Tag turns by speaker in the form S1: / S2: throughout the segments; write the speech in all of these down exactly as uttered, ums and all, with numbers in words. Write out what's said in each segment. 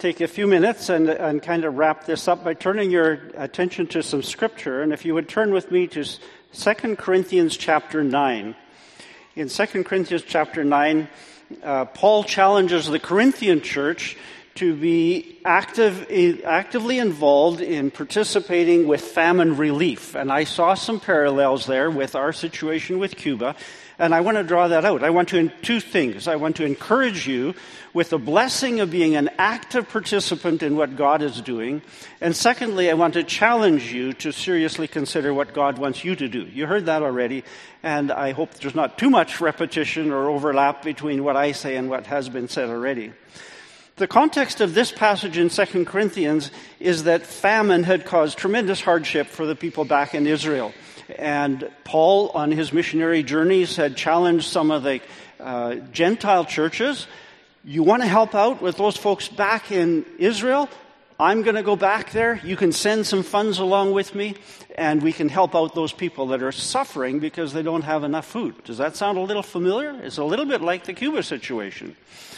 S1: take a few minutes and, and kind of wrap this up by turning your attention to some scripture. And if you would turn with me to Second Corinthians chapter nine. In Second Corinthians chapter nine, uh, Paul challenges the Corinthian church to be active, actively involved in participating with famine relief. And I saw some parallels there with our situation with Cuba. And I want to draw that out. I want to, two things. I want to encourage you with the blessing of being an active participant in what God is doing. And secondly, I want to challenge you to seriously consider what God wants you to do. You heard that already, and I hope there's not too much repetition or overlap between what I say and what has been said already. The context of this passage in Second Corinthians is that famine had caused tremendous hardship for the people back in Israel. And Paul, on his missionary journeys, had challenged some of the uh, Gentile churches. You want to help out with those folks back in Israel? I'm going to go back there. You can send some funds along with me, and we can help out those people that are suffering because they don't have enough food. Does that sound a little familiar? It's a little bit like the Cuba situation.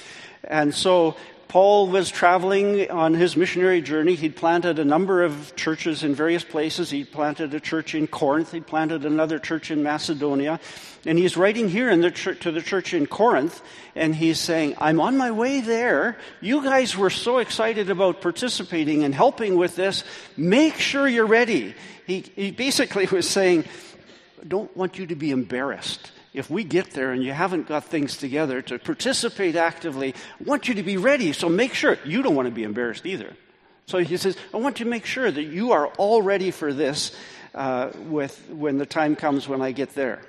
S1: And so Paul was traveling on his missionary journey. He'd planted a number of churches in various places. He planted a church in Corinth. He planted another church in Macedonia. And he's writing here in the church, to the church in Corinth, and he's saying, I'm on my way there. You guys were so excited about participating and helping with this. Make sure you're ready. He, he basically was saying, I don't want you to be embarrassed. If we get there and you haven't got things together to participate actively, I want you to be ready, so make sure. You don't want to be embarrassed either. So he says, I want you to make sure that you are all ready for this uh, with when the time comes when I get there.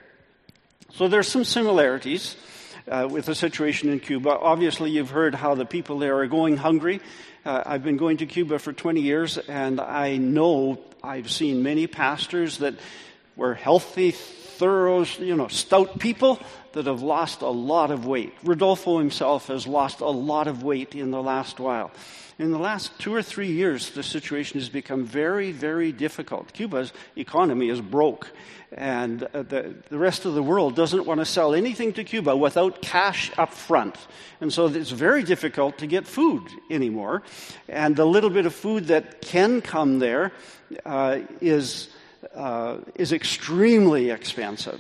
S1: So there's some similarities uh, with the situation in Cuba. Obviously, you've heard how the people there are going hungry. Uh, I've been going to Cuba for twenty years, and I know I've seen many pastors that were healthy, thorough, you know, stout people that have lost a lot of weight. Rodolfo himself has lost a lot of weight in the last while. In the last two or three years, the situation has become very, very difficult. Cuba's economy is broke, and the, the rest of the world doesn't want to sell anything to Cuba without cash up front. And so it's very difficult to get food anymore. And the little bit of food that can come there uh, is Uh, is extremely expensive.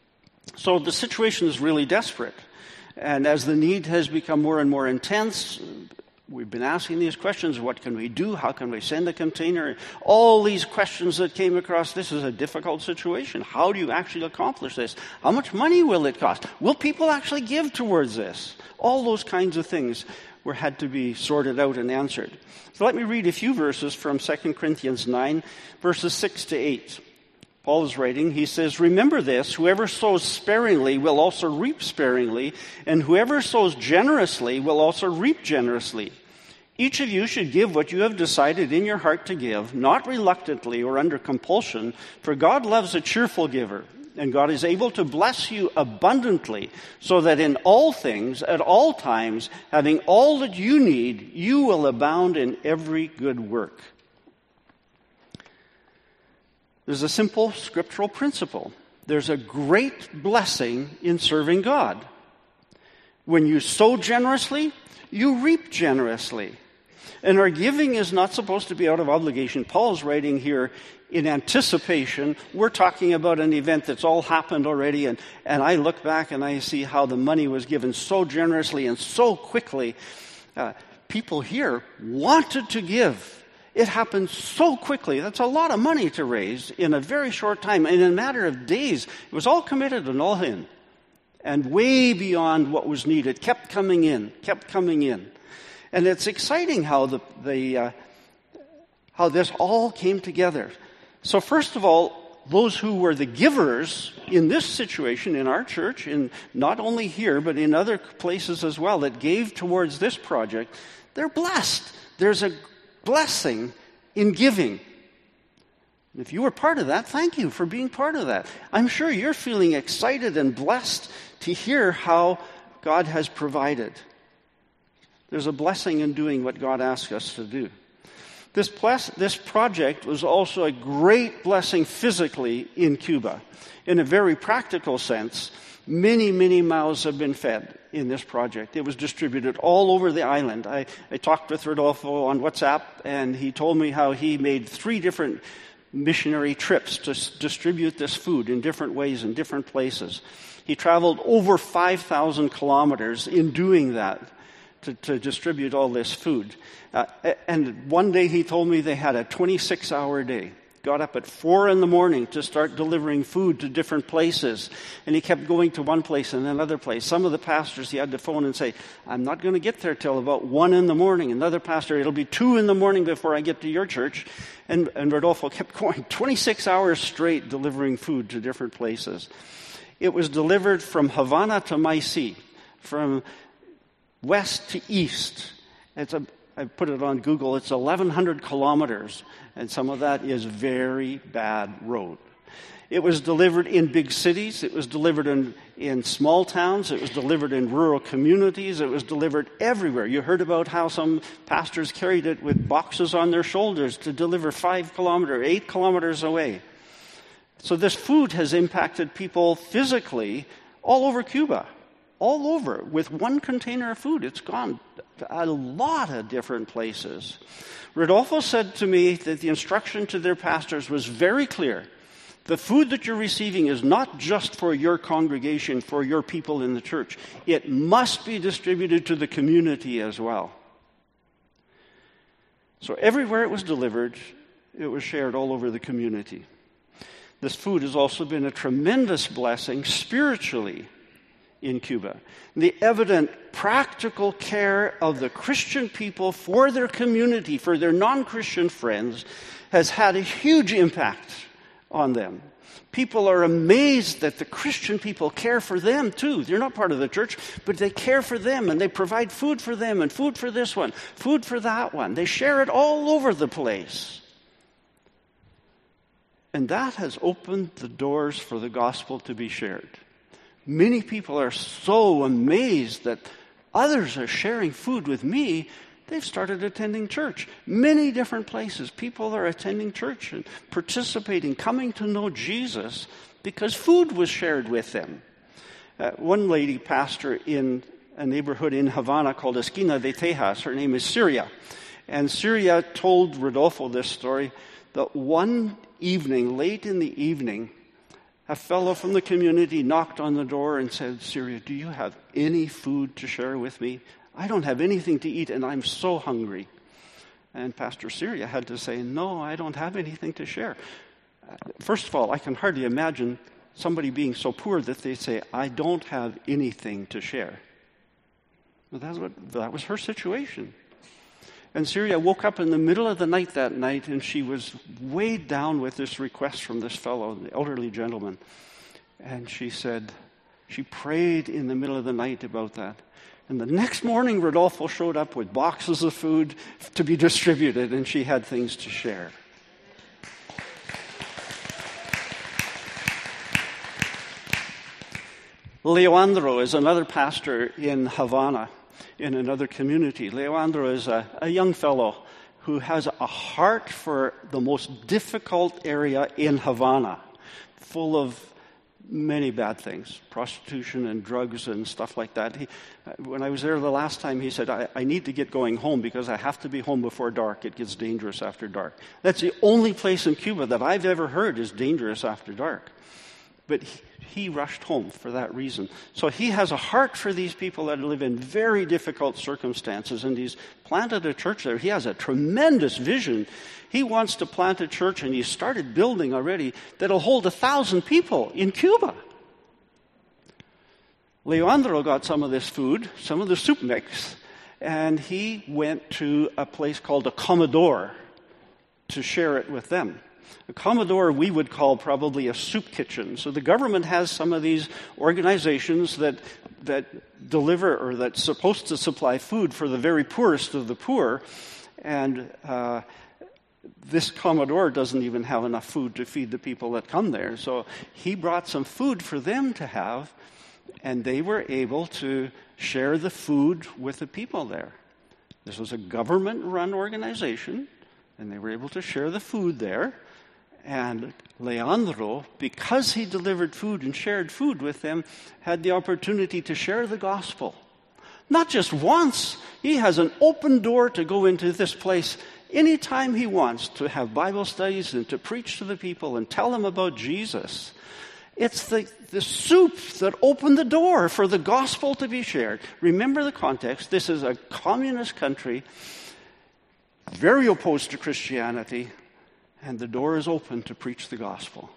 S1: So the situation is really desperate. And as the need has become more and more intense, we've been asking these questions. What can we do? How can we send a container? All these questions that came across. This is a difficult situation. How do you actually accomplish this? How much money will it cost? Will people actually give towards this? All those kinds of things were had to be sorted out and answered. So let me read a few verses from Second Corinthians nine, verses six to eight. Paul is writing, he says, remember this, whoever sows sparingly will also reap sparingly, and whoever sows generously will also reap generously. Each of you should give what you have decided in your heart to give, not reluctantly or under compulsion, for God loves a cheerful giver. And God is able to bless you abundantly, so that in all things, at all times, having all that you need, you will abound in every good work. There's a simple scriptural principle. There's a great blessing in serving God. When you sow generously, you reap generously. And our giving is not supposed to be out of obligation. Paul's writing here in anticipation. We're talking about an event that's all happened already, and, and I look back and I see how the money was given so generously and so quickly. Uh, people here wanted to give. It happened so quickly. That's a lot of money to raise in a very short time. In a matter of days, it was all committed and all in. And way beyond what was needed. Kept coming in, kept coming in. And it's exciting how the, the uh, how this all came together. So first of all, those who were the givers in this situation in our church, in not only here, but in other places as well, that gave towards this project, they're blessed. There's a blessing in giving. If you were part of that, thank you for being part of that. I'm sure you're feeling excited and blessed to hear how God has provided. There's a blessing in doing what God asks us to do. This, bless, this project was also a great blessing physically in Cuba. In a very practical sense, Many, many mouths have been fed in this project. It was distributed all over the island. I, I talked with Rodolfo on WhatsApp, and he told me how he made three different missionary trips to s- distribute this food in different ways in different places. He traveled over five thousand kilometers in doing that to, to distribute all this food. Uh, and one day he told me they had a twenty-six hour day. Got up at four in the morning to start delivering food to different places. And he kept going to one place and another place. Some of the pastors, he had to phone and say, I'm not going to get there till about one in the morning. Another pastor, it'll be two in the morning before I get to your church. And, and Rodolfo kept going twenty-six hours straight delivering food to different places. It was delivered from Havana to Maicí, from west to east. It's a, I put it on Google, it's eleven hundred kilometers. And some of that is very bad road. It was delivered in big cities. It was delivered in, in small towns. It was delivered in rural communities. It was delivered everywhere. You heard about how some pastors carried it with boxes on their shoulders to deliver five kilometers, eight kilometers away. So this food has impacted people physically all over Cuba, all over. With one container of food, it's gone a lot of different places. Rodolfo said to me that the instruction to their pastors was very clear. The food that you're receiving is not just for your congregation, for your people in the church. It must be distributed to the community as well. So everywhere it was delivered, it was shared all over the community. This food has also been a tremendous blessing spiritually in Cuba. The evident practical care of the Christian people for their community, for their non-Christian friends, has had a huge impact on them. People are amazed that the Christian people care for them too. They're not part of the church, but they care for them, and they provide food for them, and food for this one, food for that one. They share it all over the place. And that has opened the doors for the gospel to be shared. Many people are so amazed that others are sharing food with me, they've started attending church. Many different places, people are attending church and participating, coming to know Jesus because food was shared with them. Uh, one lady pastor in a neighborhood in Havana called Esquina de Tejas, her name is Syria. And Syria told Rodolfo this story, that one evening, late in the evening, a fellow from the community knocked on the door and said, Syria, do you have any food to share with me? I don't have anything to eat and I'm so hungry. And Pastor Syria had to say, no, I don't have anything to share. First of all, I can hardly imagine somebody being so poor that they say, I don't have anything to share. Well, that's what, that was her situation. And Syria woke up in the middle of the night that night, and she was weighed down with this request from this fellow, the elderly gentleman. And she said, she prayed in the middle of the night about that. And the next morning, Rodolfo showed up with boxes of food to be distributed, and she had things to share. Leandro is another pastor in Havana, in another community. Leandro is a, a young fellow who has a heart for the most difficult area in Havana, full of many bad things, prostitution and drugs and stuff like that. He, when I was there the last time, he said, I, I need to get going home because I have to be home before dark. It gets dangerous after dark. That's the only place in Cuba that I've ever heard is dangerous after dark. But he, he rushed home for that reason. So he has a heart for these people that live in very difficult circumstances, and he's planted a church there. He has a tremendous vision. He wants to plant a church, and he's started building already, that'll hold a thousand people in Cuba. Leandro got some of this food, some of the soup mix, and he went to a place called a Comedor to share it with them. A Comedor we would call probably a soup kitchen. So the government has some of these organizations that that deliver or that's supposed to supply food for the very poorest of the poor. And uh, this Comedor doesn't even have enough food to feed the people that come there. So he brought some food for them to have, and they were able to share the food with the people there. This was a government-run organization, and they were able to share the food there. And Leandro, because he delivered food and shared food with them, had the opportunity to share the gospel. Not just once. He has an open door to go into this place anytime he wants, to have Bible studies and to preach to the people and tell them about Jesus. It's the, the soup that opened the door for the gospel to be shared. Remember the context. This is a communist country, very opposed to Christianity, and the door is open to preach the gospel.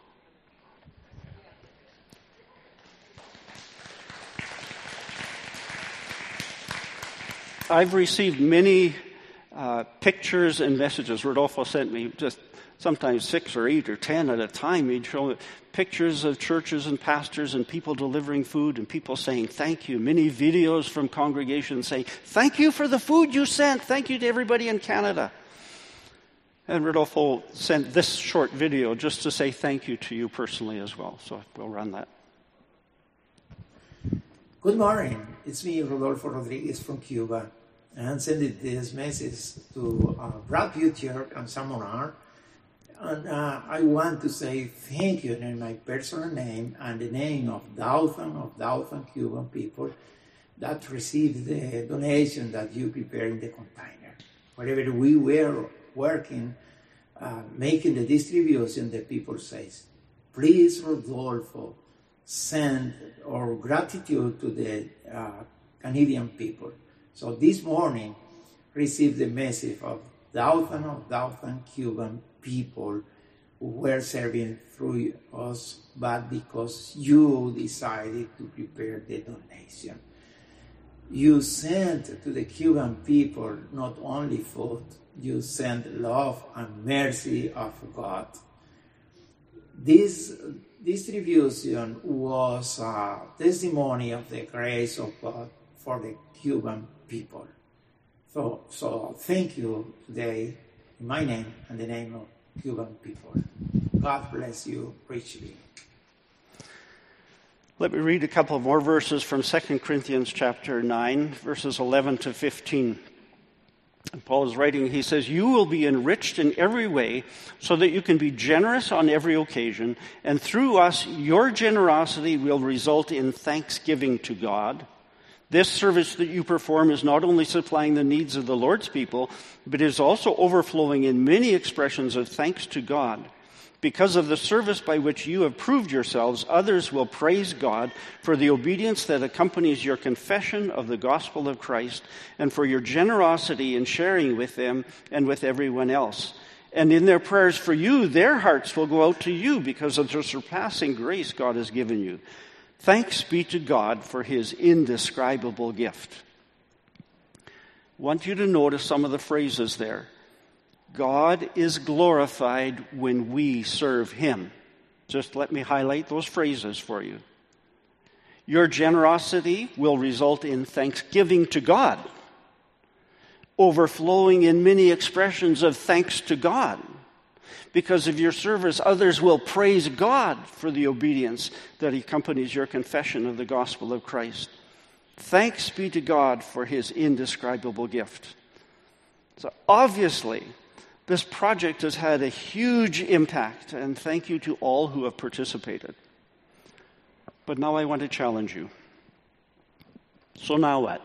S1: I've received many uh, pictures and messages. Rodolfo sent me just sometimes six or eight or ten at a time. He'd show pictures of churches and pastors and people delivering food and people saying thank you. Many videos from congregations saying, thank you for the food you sent. Thank you to everybody in Canada. And Rodolfo sent this short video just to say thank you to you personally as well. So we'll run that.
S2: Good morning. It's me, Rodolfo Rodriguez from Cuba. And I'm sending this message to uh, Brad Butcher and Simon R. And uh, I want to say thank you in my personal name and the name of thousands of thousands Cuban people that received the donation that you prepared in the container. Wherever we were working, uh, making the distribution, the people says, please, Rodolfo, send our gratitude to the uh, Canadian people. So this morning, received the message of thousands of thousands Cuban people who were serving through us, but because you decided to prepare the donation. You sent to the Cuban people not only food, you sent love and mercy of God. This distribution was a testimony of the grace of God for the Cuban people. So, so thank you today in my name and the name of Cuban people. God bless you richly.
S1: Let me read a couple more verses from Second Corinthians chapter nine, verses eleven to fifteen. And Paul is writing, he says, you will be enriched in every way so that you can be generous on every occasion, and through us your generosity will result in thanksgiving to God. This service that you perform is not only supplying the needs of the Lord's people, but is also overflowing in many expressions of thanks to God. Because of the service by which you have proved yourselves, others will praise God for the obedience that accompanies your confession of the gospel of Christ and for your generosity in sharing with them and with everyone else. And in their prayers for you, their hearts will go out to you because of the surpassing grace God has given you. Thanks be to God for his indescribable gift. I want you to notice some of the phrases there. God is glorified when we serve him. Just let me highlight those phrases for you. Your generosity will result in thanksgiving to God, overflowing in many expressions of thanks to God. Because of your service, others will praise God for the obedience that accompanies your confession of the gospel of Christ. Thanks be to God for his indescribable gift. So obviously, this project has had a huge impact, and thank you to all who have participated. But now I want to challenge you. So now what?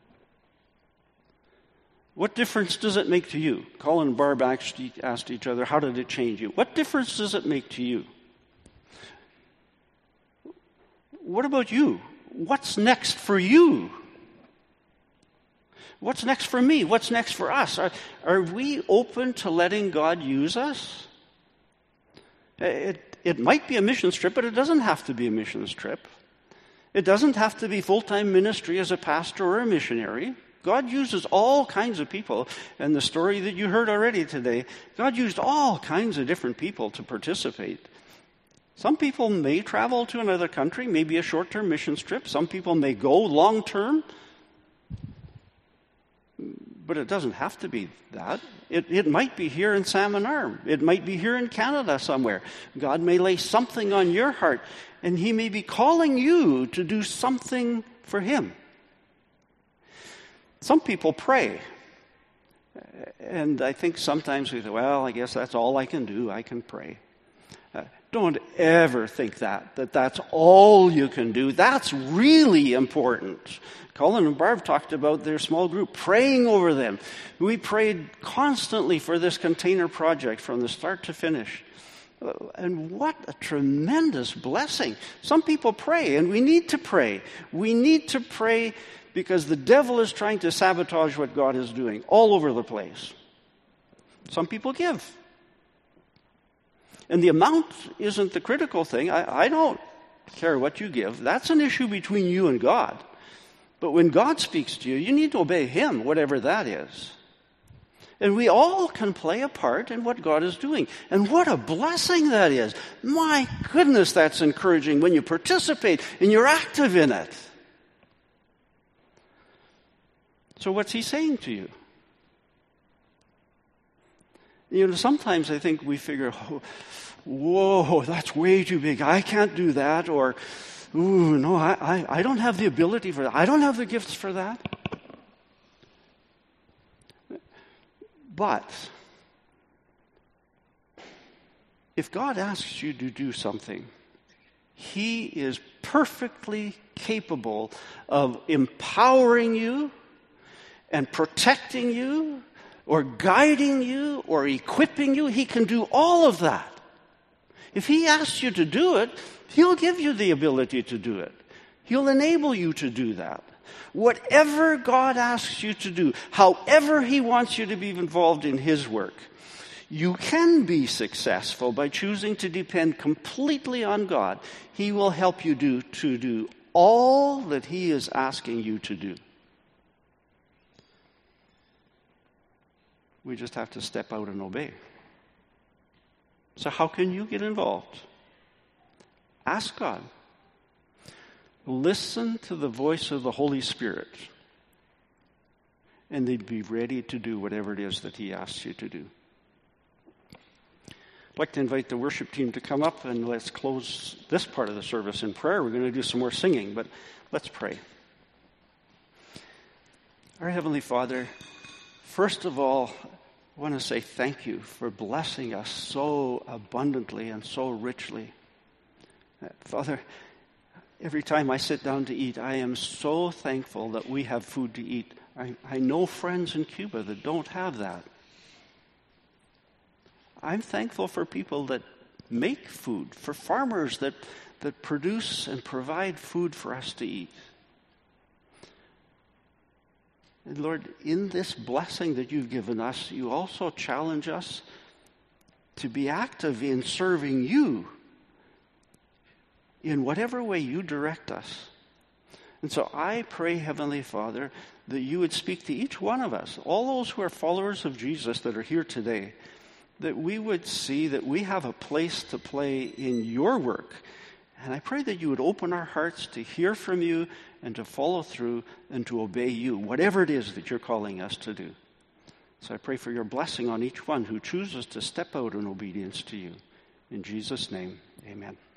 S1: What difference does it make to you? Colin and Barb actually asked each other, how did it change you? What difference does it make to you? What about you? What's next for you? What's next for me? What's next for us? Are, are we open to letting God use us? It, it might be a missions trip, but it doesn't have to be a missions trip. It doesn't have to be full-time ministry as a pastor or a missionary. God uses all kinds of people. And the story that you heard already today, God used all kinds of different people to participate. Some people may travel to another country, maybe a short-term missions trip. Some people may go long-term. But it doesn't have to be that. It, it might be here in Salmon Arm. It might be here in Canada somewhere. God may lay something on your heart, and he may be calling you to do something for him. Some people pray. And I think sometimes we say, well, I guess that's all I can do. I can pray. Don't ever think that, that that's all you can do. That's really important. Colin and Barb talked about their small group, praying over them. We prayed constantly for this container project from the start to finish. And what a tremendous blessing. Some people pray, and we need to pray. We need to pray because the devil is trying to sabotage what God is doing all over the place. Some people give. And the amount isn't the critical thing. I, I don't care what you give. That's an issue between you and God. But when God speaks to you, you need to obey Him, whatever that is. And we all can play a part in what God is doing. And what a blessing that is. My goodness, that's encouraging when you participate and you're active in it. So what's He saying to you? You know, sometimes I think we figure, oh, whoa, that's way too big. I can't do that. Or, ooh, no, I, I, I don't have the ability for that. I don't have the gifts for that. But if God asks you to do something, He is perfectly capable of empowering you and protecting you or guiding you or equipping you. He can do all of that. If He asks you to do it, He'll give you the ability to do it. He'll enable you to do that. Whatever God asks you to do, however He wants you to be involved in His work, you can be successful by choosing to depend completely on God. He will help you do to do all that He is asking you to do. We just have to step out and obey. So how can you get involved? Ask God. Listen to the voice of the Holy Spirit. And they'd be ready to do whatever it is that He asks you to do. I'd like to invite the worship team to come up and let's close this part of the service in prayer. We're going to do some more singing, but let's pray. Our Heavenly Father, first of all, I want to say thank you for blessing us so abundantly and so richly. Father, every time I sit down to eat, I am so thankful that we have food to eat. I, I know friends in Cuba that don't have that. I'm thankful for people that make food, for farmers that, that produce and provide food for us to eat. And Lord, in this blessing that you've given us, you also challenge us to be active in serving you in whatever way you direct us. And so I pray, Heavenly Father, that you would speak to each one of us, all those who are followers of Jesus that are here today, that we would see that we have a place to play in your work. And I pray that you would open our hearts to hear from you and to follow through and to obey you, whatever it is that you're calling us to do. So I pray for your blessing on each one who chooses to step out in obedience to you. In Jesus' name, amen.